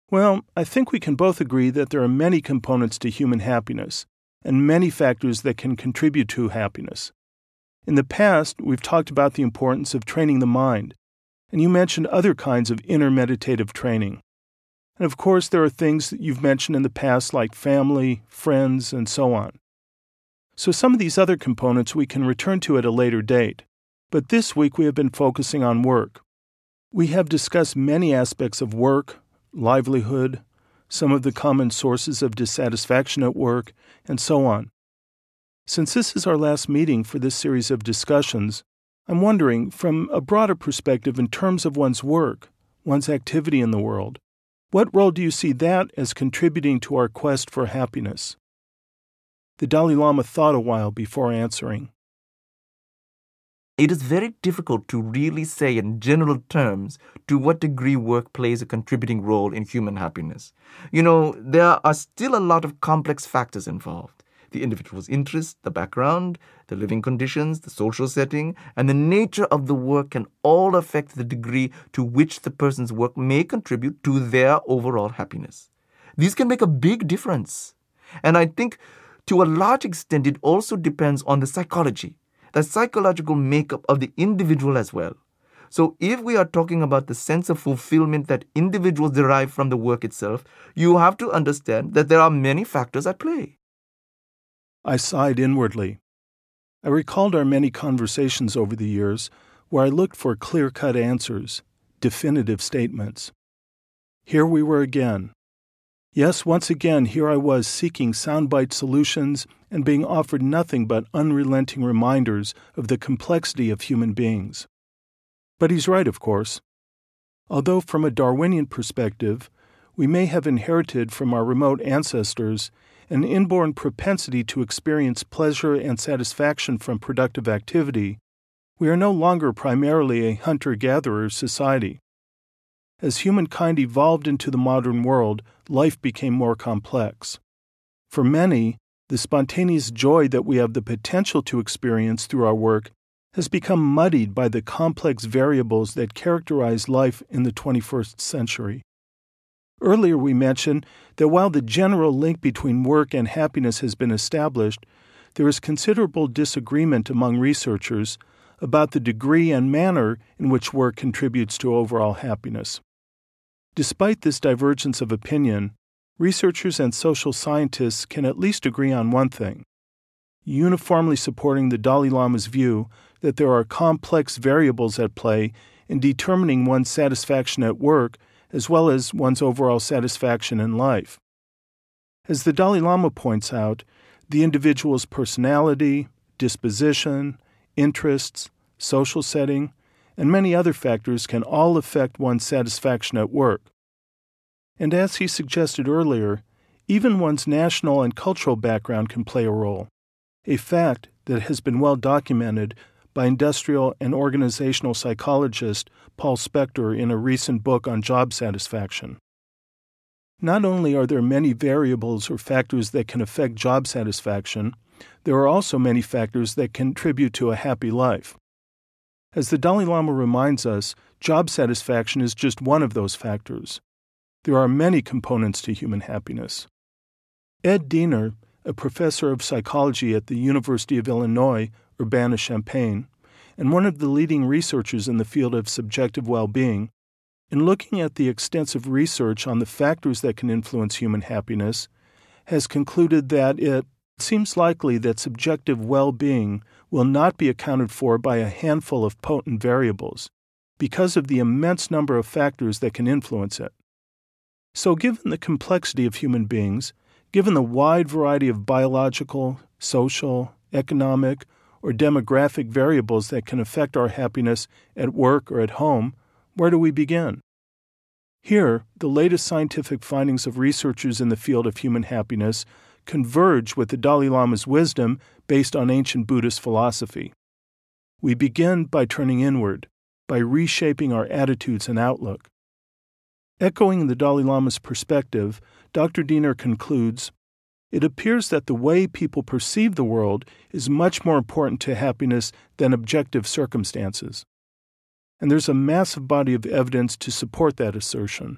Well, I think we can both agree that there are many components to human happiness, and many factors that can contribute to happiness. In the past, we've talked about the importance of training the mind, and you mentioned other kinds of inner meditative training. And of course, there are things that you've mentioned in the past like family, friends, and so on. So some of these other components we can return to at a later date, but this week we have been focusing on work. We have discussed many aspects of work, livelihood, some of the common sources of dissatisfaction at work, and so on. Since this is our last meeting for this series of discussions, I'm wondering, from a broader perspective in terms of one's work, one's activity in the world, what role do you see that as contributing to our quest for happiness? The Dalai Lama thought a while before answering. It is very difficult to really say in general terms to what degree work plays a contributing role in human happiness. There are still a lot of complex factors involved. The individual's interests, the background, the living conditions, the social setting, and the nature of the work can all affect the degree to which the person's work may contribute to their overall happiness. These can make a big difference. And I think to a large extent it also depends on the psychology, the psychological makeup of the individual as well. So if we are talking about the sense of fulfillment that individuals derive from the work itself, you have to understand that there are many factors at play. I sighed inwardly. I recalled our many conversations over the years where I looked for clear-cut answers, definitive statements. Here we were again. Yes, once again, here I was seeking soundbite solutions and being offered nothing but unrelenting reminders of the complexity of human beings. But he's right, of course. Although from a Darwinian perspective, we may have inherited from our remote ancestors an inborn propensity to experience pleasure and satisfaction from productive activity, we are no longer primarily a hunter-gatherer society. As humankind evolved into the modern world, life became more complex. For many, the spontaneous joy that we have the potential to experience through our work has become muddied by the complex variables that characterize life in the 21st century. Earlier we mentioned that while the general link between work and happiness has been established, there is considerable disagreement among researchers about the degree and manner in which work contributes to overall happiness. Despite this divergence of opinion, researchers and social scientists can at least agree on one thing, uniformly supporting the Dalai Lama's view that there are complex variables at play in determining one's satisfaction at work as well as one's overall satisfaction in life. As the Dalai Lama points out, the individual's personality, disposition, interests, social setting, and many other factors can all affect one's satisfaction at work. And as he suggested earlier, even one's national and cultural background can play a role, a fact that has been well documented by industrial and organizational psychologist Paul Spector in a recent book on job satisfaction. Not only are there many variables or factors that can affect job satisfaction, there are also many factors that contribute to a happy life. As the Dalai Lama reminds us, job satisfaction is just one of those factors. There are many components to human happiness. Ed Diener, a professor of psychology at the University of Illinois, Urbana-Champaign, and one of the leading researchers in the field of subjective well-being, in looking at the extensive research on the factors that can influence human happiness, has concluded that it seems likely that subjective well-being will not be accounted for by a handful of potent variables because of the immense number of factors that can influence it. So given the complexity of human beings, given the wide variety of biological, social, economic, or demographic variables that can affect our happiness at work or at home, where do we begin? Here, the latest scientific findings of researchers in the field of human happiness converge with the Dalai Lama's wisdom based on ancient Buddhist philosophy. We begin by turning inward, by reshaping our attitudes and outlook. Echoing the Dalai Lama's perspective, Dr. Diener concludes, "It appears that the way people perceive the world is much more important to happiness than objective circumstances." And there's a massive body of evidence to support that assertion.